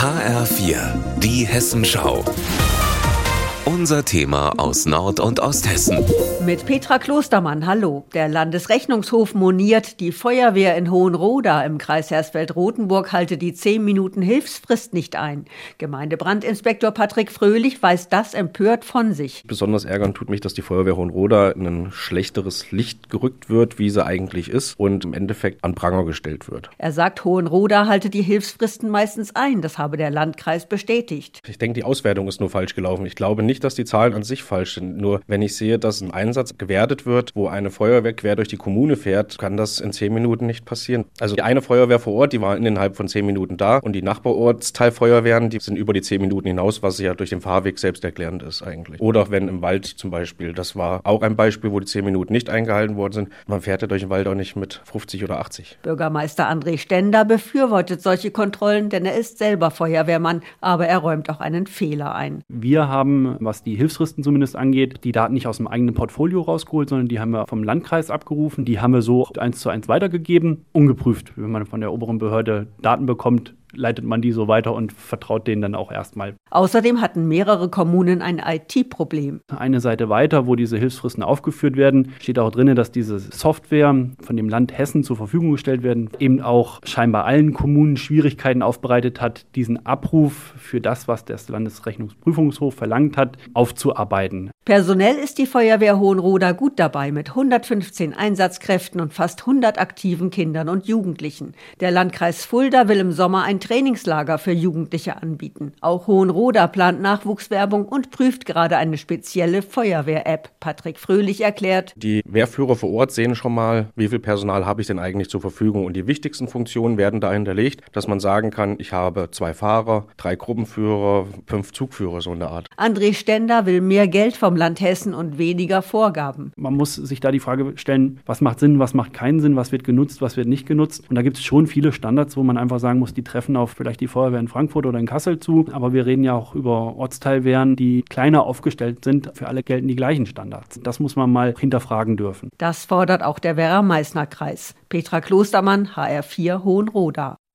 HR4, die Hessenschau. Unser Thema aus Nord- und Osthessen. Mit Petra Klostermann, hallo. Der Landesrechnungshof moniert, die Feuerwehr in Hohenroda im Kreis Hersfeld-Rotenburg halte die 10 Minuten Hilfsfrist nicht ein. Gemeindebrandinspektor Patrick Fröhlich weist das empört von sich. Besonders ärgern tut mich, dass die Feuerwehr Hohenroda in ein schlechteres Licht gerückt wird, wie sie eigentlich ist, und im Endeffekt an Pranger gestellt wird. Er sagt, Hohenroda halte die Hilfsfristen meistens ein. Das habe der Landkreis bestätigt. Ich denke, die Auswertung ist nur falsch gelaufen. Ich glaube nicht, dass die Zahlen an sich falsch sind. Nur wenn ich sehe, dass ein Einsatz gewertet wird, wo eine Feuerwehr quer durch die Kommune fährt, kann das in 10 Minuten nicht passieren. Also die eine Feuerwehr vor Ort, die war innerhalb von 10 Minuten da, und die Nachbarortsteilfeuerwehren, die sind über die 10 Minuten hinaus, was ja durch den Fahrweg selbst erklärend ist eigentlich. Oder wenn im Wald zum Beispiel, das war auch ein Beispiel, wo die 10 Minuten nicht eingehalten worden sind. Man fährt ja durch den Wald auch nicht mit 50 oder 80. Bürgermeister André Stender befürwortet solche Kontrollen, denn er ist selber Feuerwehrmann, aber er räumt auch einen Fehler ein. Wir haben, was die Hilfsfristen zumindest angeht, die Daten nicht aus dem eigenen Portfolio rausgeholt, sondern die haben wir vom Landkreis abgerufen. Die haben wir so 1:1 weitergegeben, ungeprüft. Wenn man von der oberen Behörde Daten bekommt, leitet man die so weiter und vertraut denen dann auch erstmal. Außerdem hatten mehrere Kommunen ein IT-Problem. Eine Seite weiter, wo diese Hilfsfristen aufgeführt werden, steht auch drin, dass diese Software von dem Land Hessen zur Verfügung gestellt werden, eben auch scheinbar allen Kommunen Schwierigkeiten aufbereitet hat, diesen Abruf für das, was der Landesrechnungsprüfungshof verlangt hat, aufzuarbeiten. Personell ist die Feuerwehr Hohenroda gut dabei mit 115 Einsatzkräften und fast 100 aktiven Kindern und Jugendlichen. Der Landkreis Fulda will im Sommer ein Trainingslager für Jugendliche anbieten. Auch Hohenroda plant Nachwuchswerbung und prüft gerade eine spezielle Feuerwehr-App. Patrick Fröhlich erklärt: Die Wehrführer vor Ort sehen schon mal, wie viel Personal habe ich denn eigentlich zur Verfügung. Und die wichtigsten Funktionen werden da hinterlegt, dass man sagen kann, ich habe 2 Fahrer, 3 Gruppenführer, 5 Zugführer, so in der Art. André Stender will mehr Geld vom Land Hessen und weniger Vorgaben. Man muss sich da die Frage stellen, was macht Sinn, was macht keinen Sinn, was wird genutzt, was wird nicht genutzt. Und da gibt es schon viele Standards, wo man einfach sagen muss, die treffen auf vielleicht die Feuerwehr in Frankfurt oder in Kassel zu. Aber wir reden ja auch über Ortsteilwehren, die kleiner aufgestellt sind. Für alle gelten die gleichen Standards. Das muss man mal hinterfragen dürfen. Das fordert auch der Werra-Meißner-Kreis. Petra Klostermann, HR4 Hohenroda.